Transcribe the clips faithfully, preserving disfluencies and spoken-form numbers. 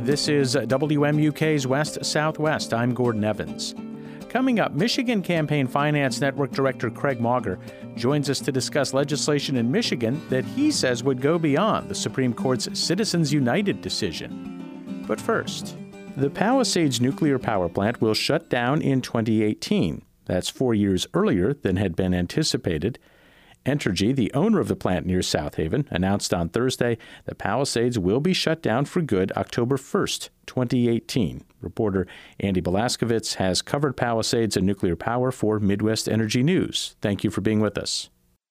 This is W M U K's West Southwest. I'm Gordon Evans. Coming up, Michigan Campaign Finance Network Director Craig Mauger joins us to discuss legislation in Michigan that he says would go beyond the Supreme Court's Citizens United decision. But first, the Palisades nuclear power plant will shut down in twenty eighteen. That's four years earlier than had been anticipated. Entergy, the owner of the plant near South Haven, announced on Thursday that Palisades will be shut down for good October first, twenty eighteen. Reporter Andy Blaskovitz has covered Palisades and nuclear power for Midwest Energy News. Thank you for being with us.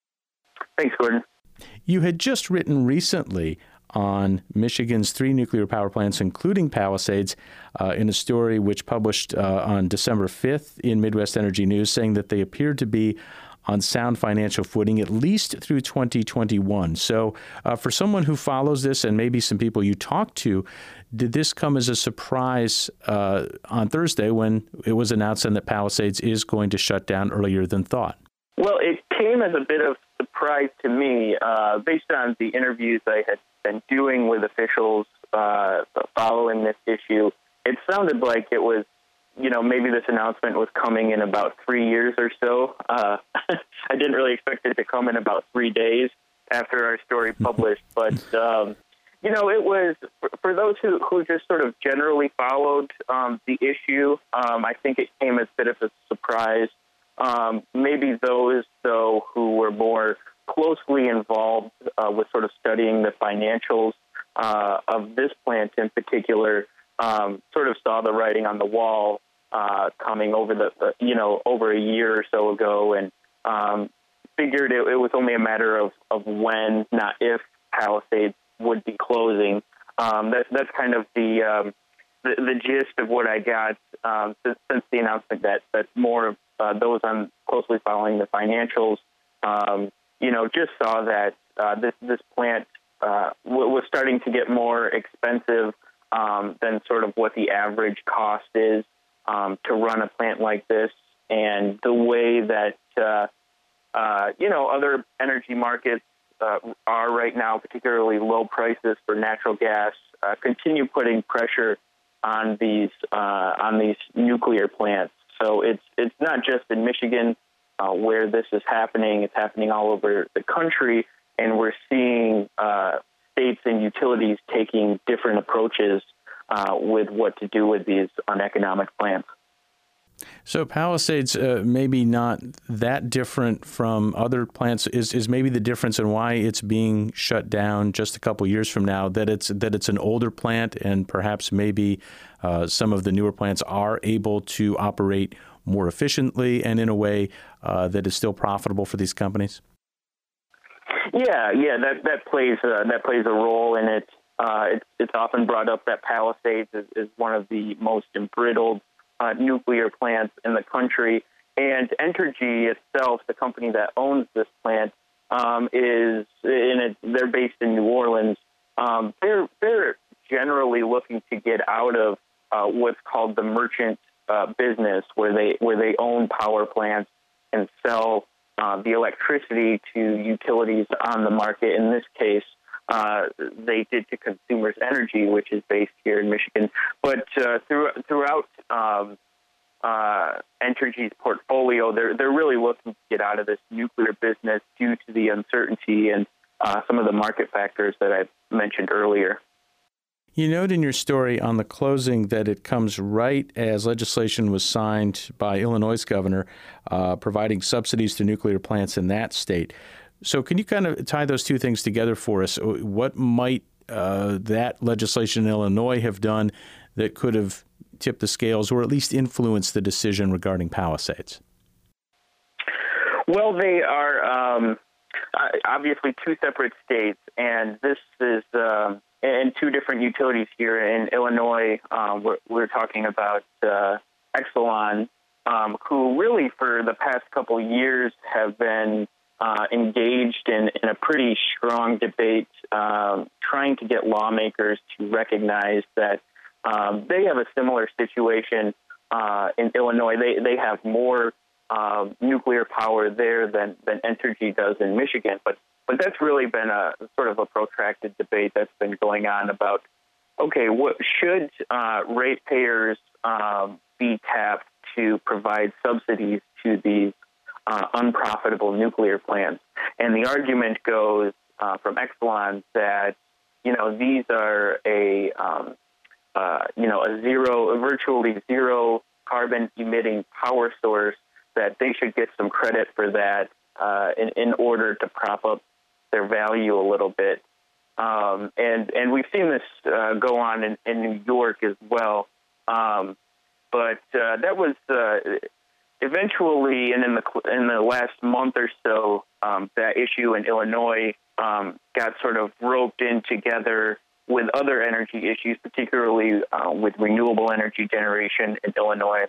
Thanks, Gordon. You had just written recently on Michigan's three nuclear power plants, including Palisades, uh, in a story which published uh, on December fifth in Midwest Energy News, saying that they appeared to be on sound financial footing, at least through twenty twenty-one. So uh, for someone who follows this and maybe some people you talked to, did this come as a surprise uh, on Thursday when it was announced that Palisades is going to shut down earlier than thought? Well, it came as a bit of surprise to me uh, based on the interviews I had been doing with officials uh, following this issue. It sounded like it was, you know, maybe this announcement was coming in about three years or so. Uh, I didn't really expect it to come in about three days after our story published. But, um, you know, it was, for, for those who, who just sort of generally followed um, the issue, um, I think it came as a bit of a surprise. Um, maybe those, though, who were more closely involved uh, with sort of studying the financials uh, of this plant in particular, um, sort of saw the writing on the wall Uh, coming over the, the, you know, over a year or so ago, and um, figured it, it was only a matter of, of when, not if, Palisades would be closing. Um, that, that's kind of the, um, the the gist of what I got um, since, since the announcement that, that more of uh, those on closely following the financials, um, you know, just saw that uh, this, this plant uh, w- was starting to get more expensive um, than sort of what the average cost is Um, to run a plant like this, and the way that, uh, uh, you know, other energy markets uh, are right now, particularly low prices for natural gas, uh, continue putting pressure on these uh, on these nuclear plants. So it's it's not just in Michigan uh, where this is happening. It's happening all over the country, and we're seeing uh, states and utilities taking different approaches Uh, with what to do with these uneconomic plants. So Palisades uh, maybe not that different from other plants. Is is maybe the difference in why it's being shut down just a couple years from now, that it's that it's an older plant and perhaps maybe uh, some of the newer plants are able to operate more efficiently and in a way uh, that is still profitable for these companies? Yeah, yeah, that that plays uh, that plays a role in it. Uh, it's, it's often brought up that Palisades is, is one of the most embrittled uh, nuclear plants in the country. And Entergy itself, the company that owns this plant, um, is in a, they're based in New Orleans. Um, they're they're generally looking to get out of uh, what's called the merchant uh, business, where they where they own power plants and sell uh, the electricity to utilities on the market. In this case, Uh, they did to Consumers Energy, which is based here in Michigan. But uh, through, throughout um, uh, Entergy's portfolio, they're they're really looking to get out of this nuclear business due to the uncertainty and uh, some of the market factors that I mentioned earlier. You note in your story on the closing that it comes right as legislation was signed by Illinois' governor uh, providing subsidies to nuclear plants in that state. So can you kind of tie those two things together for us? What might uh, that legislation in Illinois have done that could have tipped the scales or at least influenced the decision regarding Palisades? Well, they are um, obviously two separate states, and this is um, and two different utilities here in Illinois. Um, we're, we're talking about uh, Exelon, um, who really for the past couple years have been Uh, engaged in, in a pretty strong debate, um, trying to get lawmakers to recognize that um, they have a similar situation uh, in Illinois. They they have more uh, nuclear power there than, than Entergy does in Michigan, but but that's really been a sort of a protracted debate that's been going on about okay, what should uh, ratepayers um, be tapped to provide subsidies to these uh, unprofitable nuclear plants? And the argument goes uh, from Exelon that, you know, these are a, um, uh, you know, a zero, a virtually zero carbon emitting power source, that they should get some credit for that uh, in, in order to prop up their value a little bit. Um, and, and we've seen this uh, go on in, in New York as well. Um, but uh, that was uh, eventually, and in the in the last month or so, um, that issue in Illinois um, got sort of roped in together with other energy issues, particularly uh, with renewable energy generation in Illinois.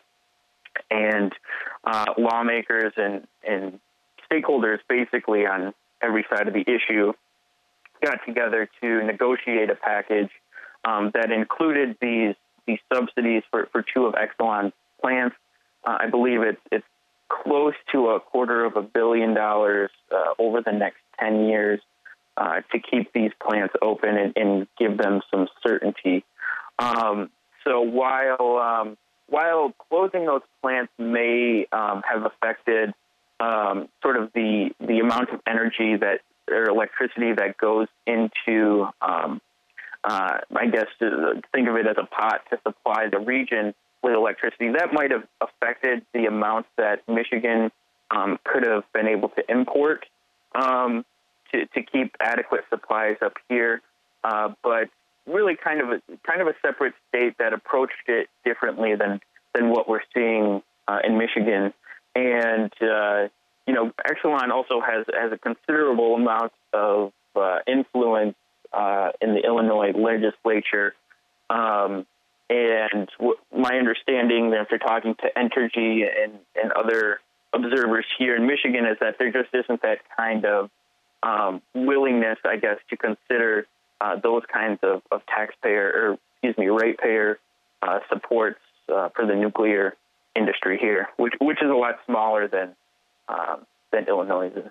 And uh, lawmakers and, and stakeholders basically on every side of the issue got together to negotiate a package um, that included these these subsidies for, for two of Exelon's plants. Uh, I believe it's it's close to a quarter of a billion dollars uh, over the next ten years uh, to keep these plants open and, and give them some certainty. Um, so while um, while closing those plants may um, have affected um, sort of the the amount of energy that or electricity that goes into, um, uh, I guess, to think of it as a pot to supply the region with electricity, that might have affected the amount that Michigan um, could have been able to import um, to, to keep adequate supplies up here. Uh, but really kind of a kind of a separate state that approached it differently than than what we're seeing uh, in Michigan. And uh, you know, Exelon also has has a considerable amount of uh, influence uh, in the Illinois legislature. Um, and w- my understanding, after talking to Entergy and, and other observers here in Michigan, is that there just isn't that kind of um, willingness, I guess, to consider uh, those kinds of, of taxpayer or, excuse me, ratepayer uh, supports uh, for the nuclear industry here, which which is a lot smaller than um, than Illinois is.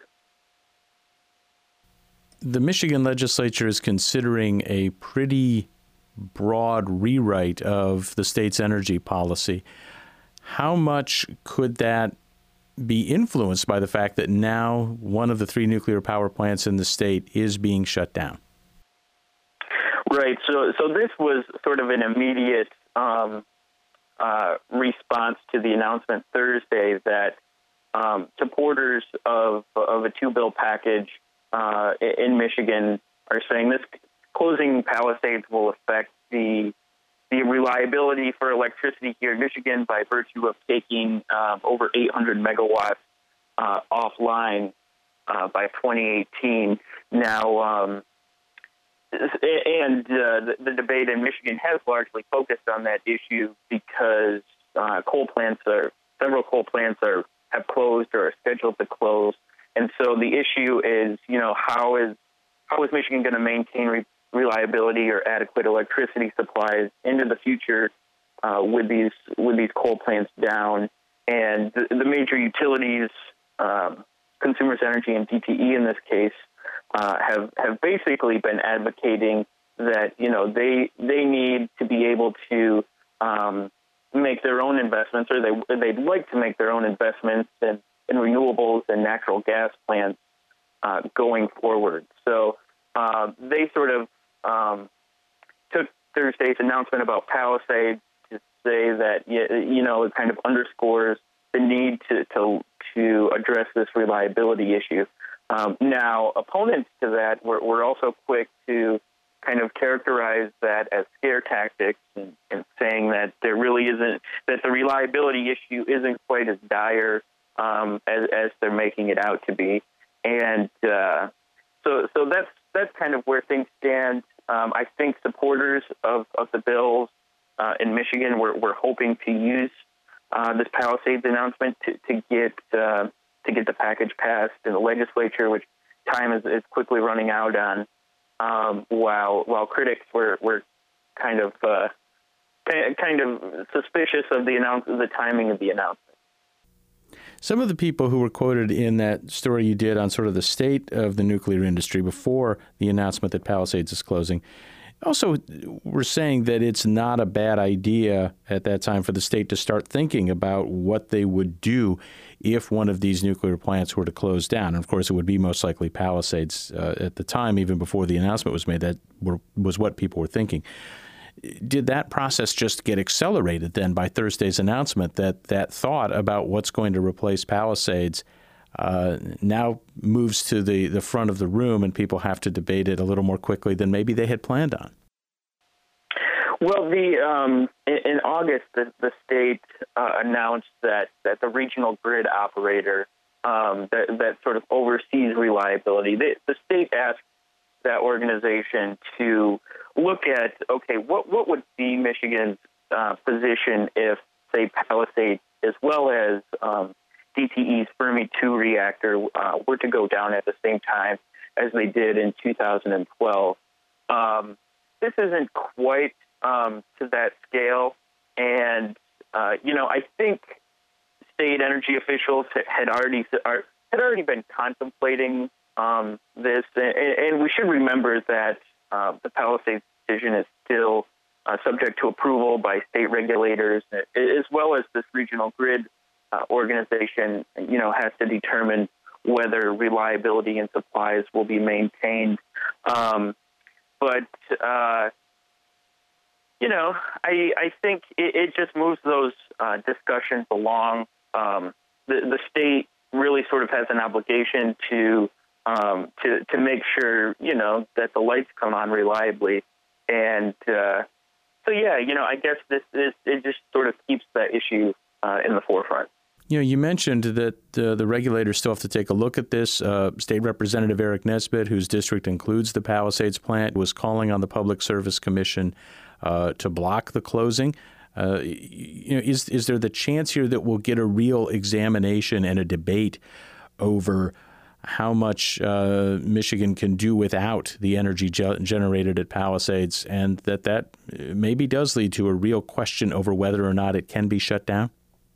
The Michigan legislature is considering a pretty broad rewrite of the state's energy policy. How much could that be influenced by the fact that now one of the three nuclear power plants in the state is being shut down? Right. So, so this was sort of an immediate um, uh, response to the announcement Thursday that um, supporters of of a two-bill package uh, in Michigan are saying this closing Palisades will affect the the reliability for electricity here in Michigan by virtue of taking um, over eight hundred megawatts uh, offline uh, by twenty eighteen. Now, um, and uh, the, the debate in Michigan has largely focused on that issue because uh, coal plants are several coal plants are have closed or are scheduled to close, and so the issue is, you know, how is how is Michigan going to maintain re- reliability or adequate electricity supplies into the future uh, with these with these coal plants down? And the, the major utilities, um, Consumers Energy and D T E in this case, uh, have have basically been advocating that, you know, they they need to be able to um, make their own investments, or they they'd like to make their own investments in, in renewables and natural gas plants uh, going forward. So uh, they sort of um, took Thursday's announcement about Palisades to say that, you know, it kind of underscores the need to to, to address this reliability issue. Um, now, opponents to that were, were also quick to kind of characterize that as scare tactics and, and saying that there really isn't, that the reliability issue isn't quite as dire um, as, as they're making it out to be. And uh, so so that's that's kind of where things stand. Um, I think supporters of, of the bills uh, in Michigan were, were hoping to use uh, this Palisades announcement to, to get uh, to get the package passed in the legislature, which time is, is quickly running out on. Um, while while critics were, were kind of uh, kind of suspicious of the announce the timing of the announcement. Some of the people who were quoted in that story you did on sort of the state of the nuclear industry before the announcement that Palisades is closing Also, we're saying that it's not a bad idea at that time for the state to start thinking about what they would do if one of these nuclear plants were to close down. And of course, it would be most likely Palisades uh, at the time, even before the announcement was made. That were, was what people were thinking. Did that process just get accelerated then by Thursday's announcement that that thought about what's going to replace Palisades uh, now moves to the, the front of the room and people have to debate it a little more quickly than maybe they had planned on? Well, the um, in, in August, the, the state uh, announced that, that the regional grid operator um, that, that sort of oversees reliability, they, the state asked that organization to look at, okay, what, what would be Michigan's uh, position if, say, Palisades, as well as um, D T E's Fermi two reactor, uh, were to go down at the same time as they did in two thousand twelve. Um, this isn't quite um, to that scale, and uh, you know, I think state energy officials had already are, had already been contemplating um, this, and, and we should remember that uh, the Palisades decision is still uh, subject to approval by state regulators, as well as this regional grid uh, organization. You know, has to determine whether reliability and supplies will be maintained. Um, but uh, you know, I I think it, it just moves those uh, discussions along. Um, the the state really sort of has an obligation to um, to to make sure, you know, that the lights come on reliably, and uh, so yeah, you know, I guess this is it just sort of keeps that issue uh, in the forefront. You know, you mentioned that uh, the regulators still have to take a look at this. Uh, State Representative Eric Nesbitt, whose district includes the Palisades plant, was calling on the Public Service Commission uh, to block the closing. Uh, you know, is is there the chance here that we'll get a real examination and a debate over how much uh, Michigan can do without the energy ge- generated at Palisades, and that that maybe does lead to a real question over whether or not it can be shut down?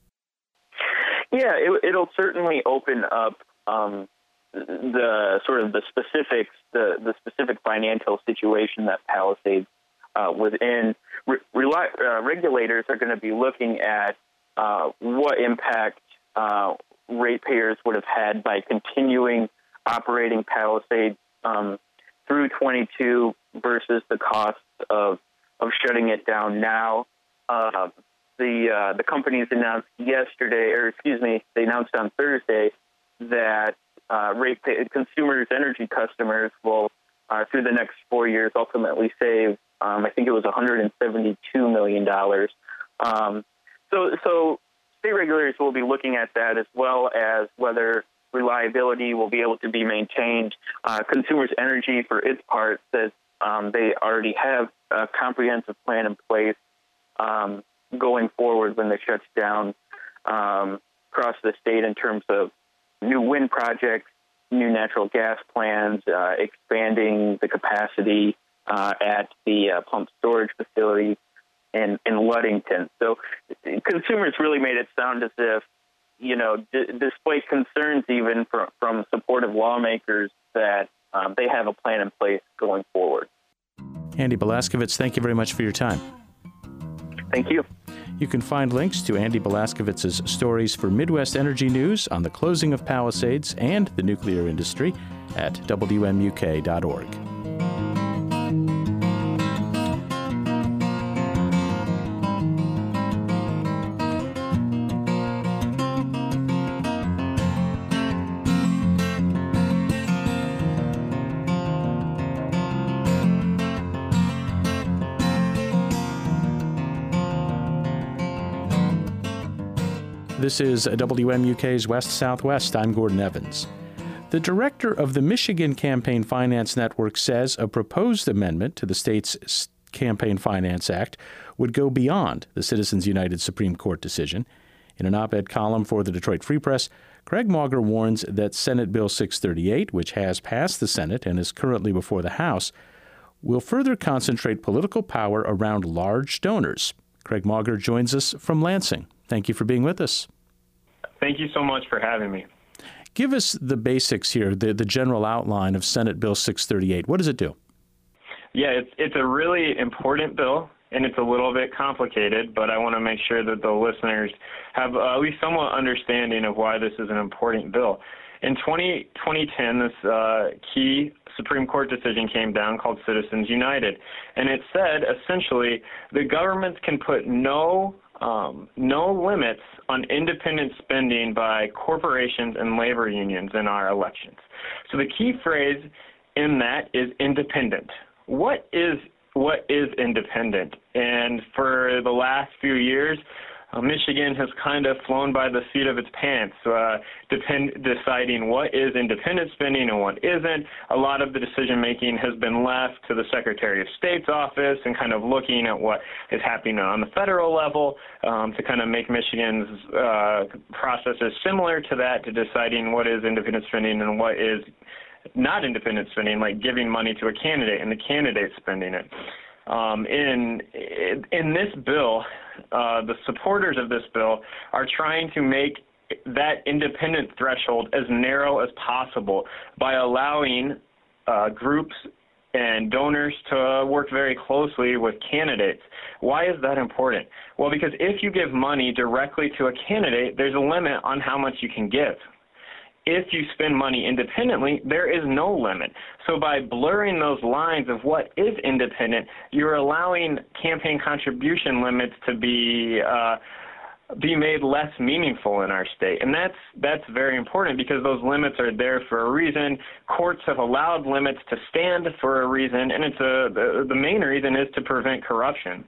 Yeah, it, it'll certainly open up um, the sort of the specifics, the, the specific financial situation that Palisades uh, was in. Re- reli- uh, regulators are going to be looking at uh, what impact uh, ratepayers would have had by continuing operating Palisades um, through twenty-two versus the cost of of shutting it down now. Uh, The uh, the companies announced yesterday, or excuse me, they announced on Thursday that uh, rate pay, consumers, energy customers will, uh, through the next four years, ultimately save, um, I think it was one hundred seventy-two million dollars. Um, so, so state regulators will be looking at that, as well as whether reliability will be able to be maintained. Uh, Consumers Energy, for its part, says um, they already have a comprehensive plan in place Um, going forward when they shut down um, across the state in terms of new wind projects, new natural gas plans, uh, expanding the capacity uh, at the uh, pump storage facility in, in Ludington. So consumers really made it sound as if, you know, d- despite concerns even from, from supportive lawmakers, that um, they have a plan in place going forward. Andy Blaskovitz, thank you very much for your time. Thank you. You can find links to Andy Blaskovitz's stories for Midwest Energy News on the closing of Palisades and the nuclear industry at W M U K dot org. This is W M U K's West Southwest. I'm Gordon Evans. The director of the Michigan Campaign Finance Network says a proposed amendment to the state's Campaign Finance Act would go beyond the Citizens United Supreme Court decision. In an op-ed column for the Detroit Free Press, Craig Mauger warns that Senate Bill six thirty-eight, which has passed the Senate and is currently before the House, will further concentrate political power around large donors. Craig Mauger joins us from Lansing. Thank you for being with us. Thank you so much for having me. Give us the basics here, the, the general outline of Senate Bill six thirty-eight. What does it do? Yeah, it's it's a really important bill, and it's a little bit complicated, but I want to make sure that the listeners have uh, at least somewhat understanding of why this is an important bill. In twenty ten, this uh, key Supreme Court decision came down called Citizens United, and it said essentially the governments can put no um, no limits on independent spending by corporations and labor unions in our elections. So the key phrase in that is independent. What is what is independent? And for the last few years, Uh, Michigan has kind of flown by the seat of its pants, uh, depend, deciding what is independent spending and what isn't. A lot of the decision-making has been left to the Secretary of State's office and kind of looking at what is happening on the federal level um, to kind of make Michigan's uh, processes similar to that, to deciding what is independent spending and what is not independent spending, like giving money to a candidate and the candidate spending it. Um, in in this bill, uh, the supporters of this bill are trying to make that independent threshold as narrow as possible by allowing uh, groups and donors to work very closely with candidates. Why is that important? Well, because if you give money directly to a candidate, there's a limit on how much you can give. If you spend money independently, there is no limit. So by blurring those lines of what is independent, you're allowing campaign contribution limits to be uh, be made less meaningful in our state. And that's that's very important because those limits are there for a reason. Courts have allowed limits to stand for a reason, and it's a the, the main reason is to prevent corruption.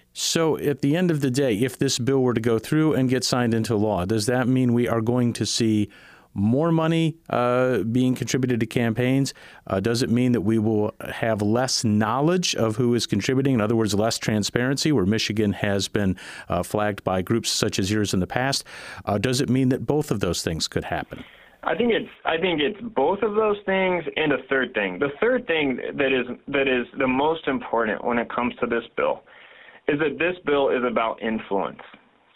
So at the end of the day, if this bill were to go through and get signed into law, does that mean we are going to see more money uh, being contributed to campaigns? Uh, does it mean that we will have less knowledge of who is contributing? In other words, less transparency, where Michigan has been uh, flagged by groups such as yours in the past? Uh, does it mean that both of those things could happen? I think it's I think it's both of those things and a third thing. The third thing that is that is the most important when it comes to this bill is that this bill is about influence.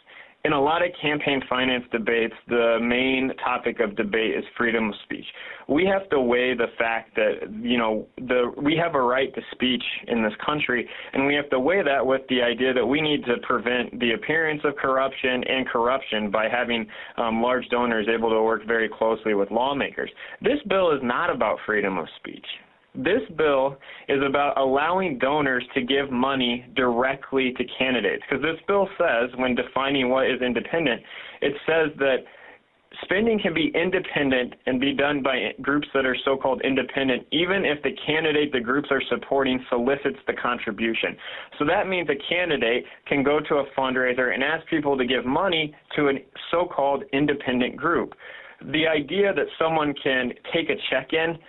In a lot of campaign finance debates, the main topic of debate is freedom of speech. We have to weigh the fact that, you know, the we have a right to speech in this country, and we have to weigh that with the idea that we need to prevent the appearance of corruption and corruption by having um, large donors able to work very closely with lawmakers. This bill is not about freedom of speech. This bill is about allowing donors to give money directly to candidates, because this bill says, when defining what is independent, it says that spending can be independent and be done by groups that are so-called independent, even if the candidate the groups are supporting solicits the contribution. So that means a candidate can go to a fundraiser and ask people to give money to a so-called independent group. The idea that someone can take a check-in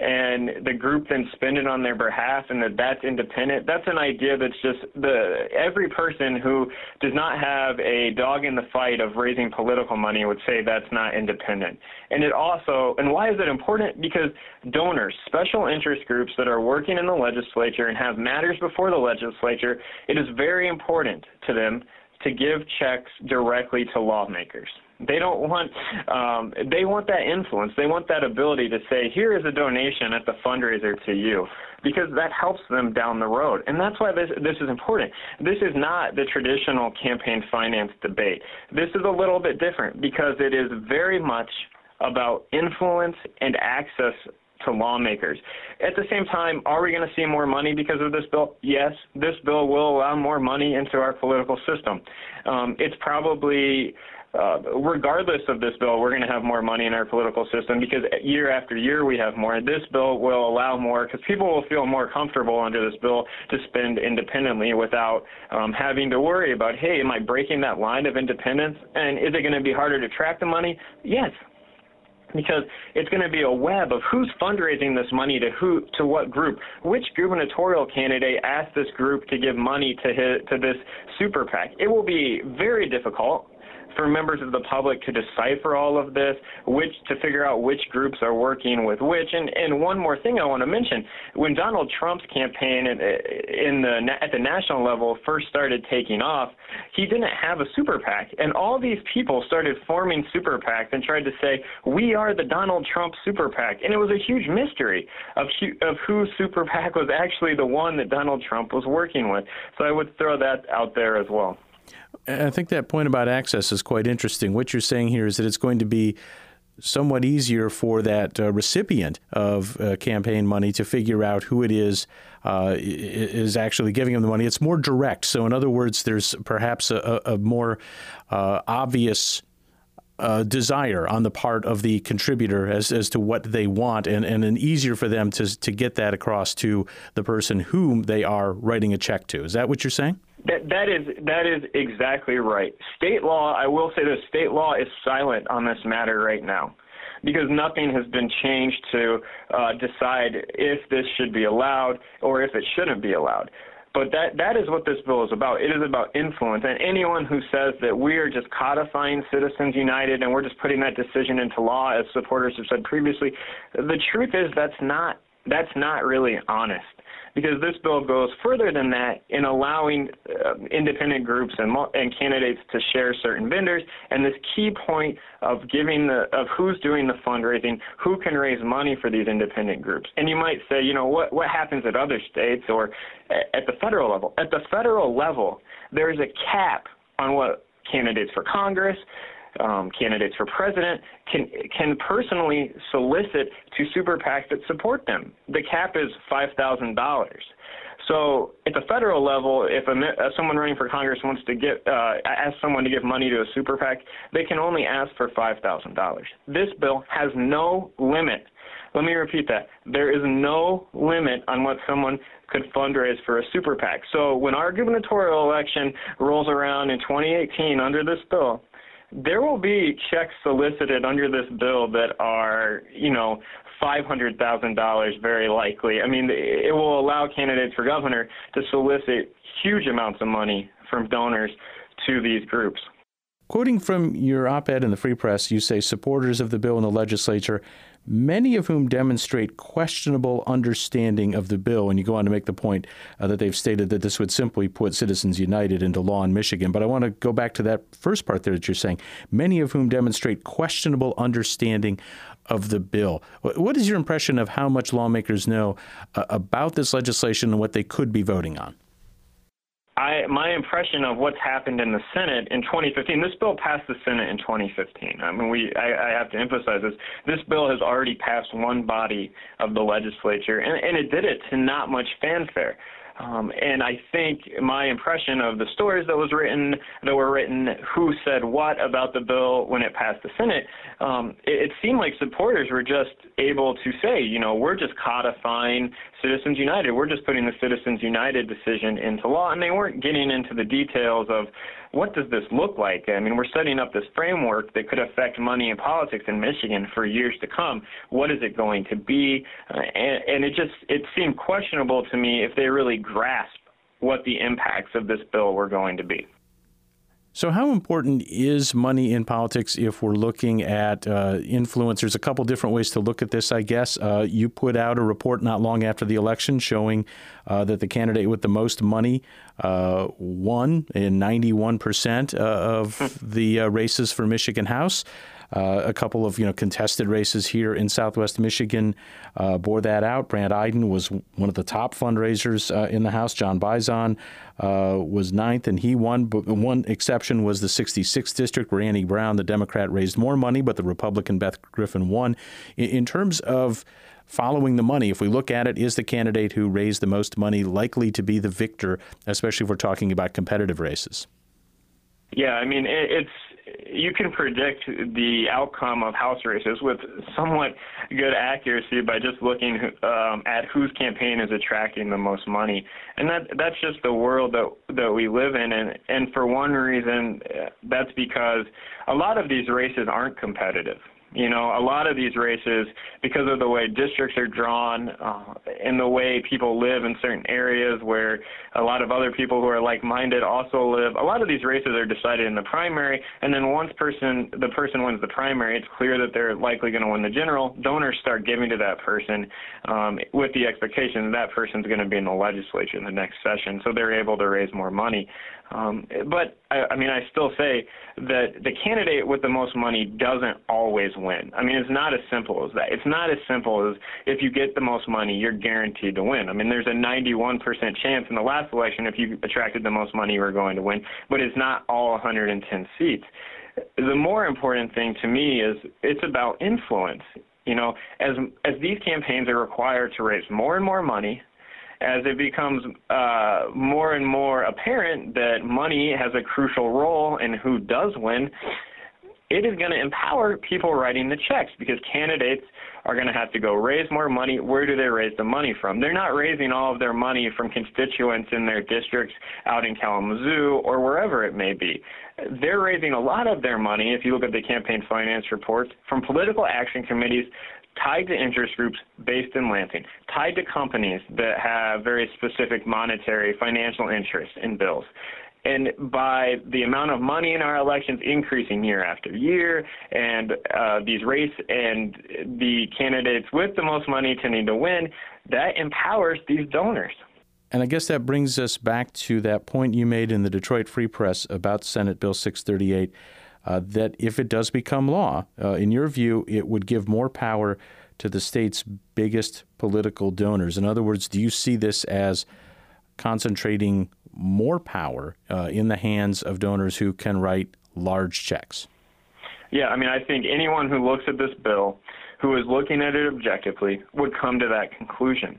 and the group then spend it on their behalf and that that's independent, that's an idea that's just the every person who does not have a dog in the fight of raising political money would say that's not independent. And it also, and why is it important? Because donors, special interest groups that are working in the legislature and have matters before the legislature, it is very important to them to give checks directly to lawmakers. They don't want, um, they want that influence. They want that ability to say, here is a donation at the fundraiser to you, because that helps them down the road. And that's why this, this is important. This is not the traditional campaign finance debate. This is a little bit different because it is very much about influence and access to lawmakers. At the same time, are we going to see more money because of this bill? Yes, this bill will allow more money into our political system. Um, it's probably... Uh, regardless of this bill, we're going to have more money in our political system because year after year we have more. This bill will allow more because people will feel more comfortable under this bill to spend independently without um, having to worry about, hey, am I breaking that line of independence? And is it going to be harder to track the money? Yes. Because it's going to be a web of who's fundraising this money to who, to what group, which gubernatorial candidate asked this group to give money to his, to this super PAC. It will be very difficult for members of the public to decipher all of this, which to figure out which groups are working with which. And, and one more thing I want to mention, when Donald Trump's campaign in, in the, at the national level first started taking off, he didn't have a super PAC. And all these people started forming super PACs and tried to say, we are the Donald Trump super PAC. And it was a huge mystery of, of whose super PAC was actually the one that Donald Trump was working with. So I would throw that out there as well. I think that point about access is quite interesting. What you're saying here is that it's going to be somewhat easier for that uh, recipient of uh, campaign money to figure out who it is uh, is actually giving them the money. It's more direct. So in other words, there's perhaps a, a more uh, obvious uh, desire on the part of the contributor as, as to what they want, and, and an easier for them to, to get that across to the person whom they are writing a check to. Is that what you're saying? That, that is that is exactly right. State law, I will say this, state law is silent on this matter right now because nothing has been changed to uh, decide if this should be allowed or if it shouldn't be allowed. But that, that is what this bill is about. It is about influence. And anyone who says that we are just codifying Citizens United and we're just putting that decision into law, as supporters have said previously, the truth is that's not that's not really honest. Because this bill goes further than that in allowing uh, independent groups and, and candidates to share certain vendors, and this key point of giving the of who's doing the fundraising, who can raise money for these independent groups. And you might say, you know, what what happens at other states or at the federal level? At the federal level, there is a cap on what candidates for Congress, Um, candidates for president can can personally solicit to super PACs that support them. The cap is five thousand dollars. So at the federal level, if a, uh, someone running for Congress wants to get uh, ask someone to give money to a super PAC, they can only ask for five thousand dollars. This bill has no limit. Let me repeat that. There is no limit on what someone could fundraise for a super PAC. So when our gubernatorial election rolls around in twenty eighteen under this bill, there will be checks solicited under this bill that are, you know, five hundred thousand dollars very likely. I mean, it will allow candidates for governor to solicit huge amounts of money from donors to these groups. Quoting from your op-ed in the Free Press, you say supporters of the bill in the legislature, many of whom demonstrate questionable understanding of the bill. And you go on to make the point uh, that they've stated that this would simply put Citizens United into law in Michigan. But I want to go back to that first part there that you're saying, many of whom demonstrate questionable understanding of the bill. What is your impression of how much lawmakers know uh, about this legislation and what they could be voting on? I, my impression of what's happened in the Senate in twenty fifteen, this bill passed the Senate in twenty fifteen. I mean, we, I, I have to emphasize this. This bill has already passed one body of the legislature, and, and it did it to not much fanfare. Um, and I think my impression of the stories that was written, that were written, who said what about the bill when it passed the Senate, um, it, it seemed like supporters were just able to say, you know, we're just codifying Citizens United. We're just putting the Citizens United decision into law. And they weren't getting into the details of what does this look like? I mean, we're setting up this framework that could affect money and politics in Michigan for years to come. What is it going to be? Uh, and, and it just it seemed questionable to me if they really grasped what the impacts of this bill were going to be. So how important is money in politics if we're looking at uh, influence? There's a couple different ways to look at this, I guess. Uh, you put out a report not long after the election showing uh, that the candidate with the most money uh, won in ninety-one percent uh, of the uh, races for Michigan House. Uh, a couple of you know contested races here in Southwest Michigan uh, bore that out. Brandt Iden was one of the top fundraisers uh, in the House. John Bison uh, was ninth, and he won. But one exception was the sixty-sixth district, where Annie Brown, the Democrat, raised more money, but the Republican Beth Griffin won. In, in terms of following the money, if we look at it, is the candidate who raised the most money likely to be the victor, especially if we're talking about competitive races? Yeah, I mean, it, it's you can predict the outcome of House races with somewhat good accuracy by just looking um, at whose campaign is attracting the most money, and that that's just the world that that we live in. And and for one reason, that's because a lot of these races aren't competitive. You know, a lot of these races, because of the way districts are drawn uh, and the way people live in certain areas where a lot of other people who are like-minded also live, a lot of these races are decided in the primary, and then once person the person wins the primary, it's clear that they're likely going to win the general. Donors start giving to that person um, with the expectation that that person's going to be in the legislature in the next session, so they're able to raise more money. Um, but, I, I mean, I still say that the candidate with the most money doesn't always win. I mean, it's not as simple as that. It's not as simple as if you get the most money, you're guaranteed to win. I mean, there's a ninety-one percent chance in the last election if you attracted the most money, you were going to win, but it's not all one hundred ten seats. The more important thing to me is it's about influence. You know, as as these campaigns are required to raise more and more money, as it becomes uh, more and more apparent that money has a crucial role in who does win, it is going to empower people writing the checks, because candidates are going to have to go raise more money. Where do they raise the money from? They're not raising all of their money from constituents in their districts out in Kalamazoo or wherever it may be. They're raising a lot of their money, if you look at the campaign finance reports, from political action committees tied to interest groups based in Lansing, tied to companies that have very specific monetary financial interests in bills. And by the amount of money in our elections increasing year after year, and uh, these race and the candidates with the most money tending to win, that empowers these donors. And I guess that brings us back to that point you made in the Detroit Free Press about Senate Bill six thirty-eight, uh, that if it does become law, uh, in your view, it would give more power to the state's biggest political donors. In other words, do you see this as concentrating more power uh, in the hands of donors who can write large checks? Yeah, I mean, I think anyone who looks at this bill, who is looking at it objectively, would come to that conclusion.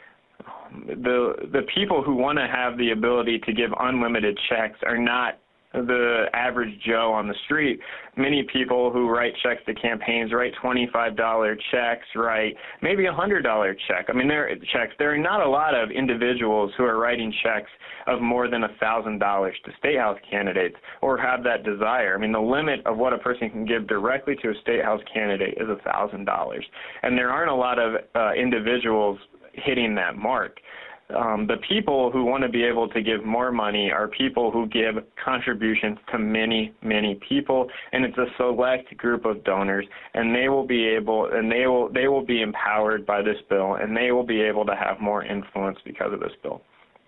The the people who want to have the ability to give unlimited checks are not the average Joe on the street. Many people who write checks to campaigns write twenty-five dollar checks, write maybe a one hundred dollar check. I mean, there checks. There are not a lot of individuals who are writing checks of more than one thousand dollars to state house candidates or have that desire. I mean, the limit of what a person can give directly to a state house candidate is one thousand dollars. And there aren't a lot of uh, individuals hitting that mark. Um, the people who want to be able to give more money are people who give contributions to many, many people, and it's a select group of donors, and they will be able, and they will, they will be empowered by this bill, and they will be able to have more influence because of this bill.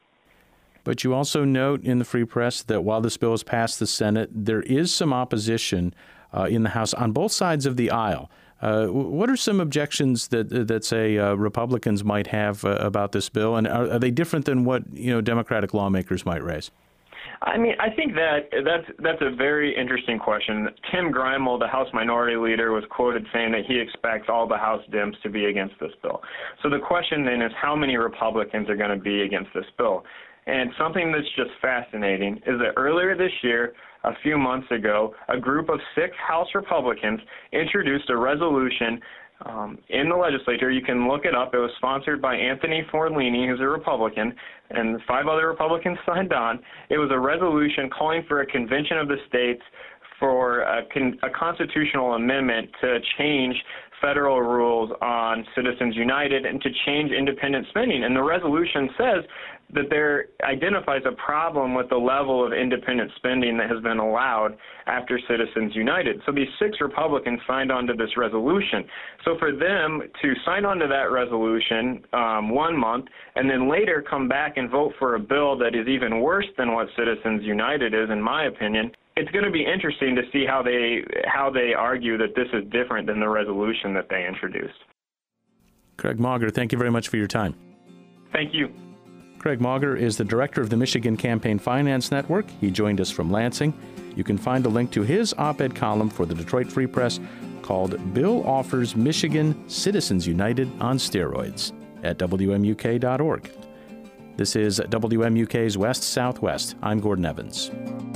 But you also note in the Free Press that while this bill has passed the Senate, there is some opposition uh, in the House on both sides of the aisle. Uh, what are some objections that that say uh, Republicans might have uh, about this bill, and are, are they different than what you know Democratic lawmakers might raise? I mean, I think that that's that's a very interesting question. Tim Grimel, the House Minority Leader, was quoted saying that he expects all the House Dems to be against this bill. So the question then is, how many Republicans are going to be against this bill? And something that's just fascinating is that earlier this year, a few months ago, a group of six House Republicans introduced a resolution um, in the legislature. You can look it up. It was sponsored by Anthony Forlini, who's a Republican, and five other Republicans signed on. It was a resolution calling for a convention of the states for a, con- a constitutional amendment to change federal rules on Citizens United and to change independent spending. And the resolution says that there identifies a problem with the level of independent spending that has been allowed after Citizens United. So these six Republicans signed on to this resolution. So for them to sign on to that resolution um, one month and then later come back and vote for a bill that is even worse than what Citizens United is, in my opinion, it's going to be interesting to see how they how they argue that this is different than the resolution that they introduced. Craig Mauger, thank you very much for your time. Thank you. Craig Mauger is the director of the Michigan Campaign Finance Network. He joined us from Lansing. You can find a link to his op-ed column for the Detroit Free Press called Bill Offers Michigan Citizens United on Steroids at W M U K dot org. This is W M U K's West Southwest. I'm Gordon Evans.